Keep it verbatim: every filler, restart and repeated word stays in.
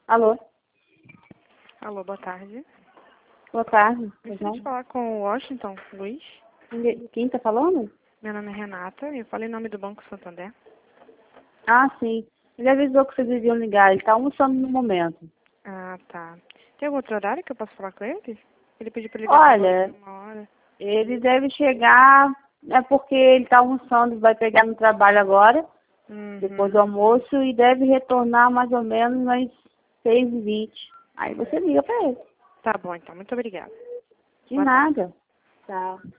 Alô? Alô, boa tarde. Boa tarde. Gostaria de falar com o Washington Luiz. Quem está falando? Meu nome é Renata e eu falo em nome do Banco Santander. Ah, sim. Ele avisou que vocês deviam ligar. Ele está almoçando no momento. Ah, tá. Tem algum outro horário que eu posso falar com ele? Ele pediu para ligar Olha, por uma hora. ele deve chegar... É porque ele está almoçando, vai pegar no trabalho agora, Uhum. depois do almoço, e deve retornar mais ou menos às seis e vinte. Aí você liga para ele. Tá bom, então. Muito obrigada. De Boa tarde. nada. Tchau.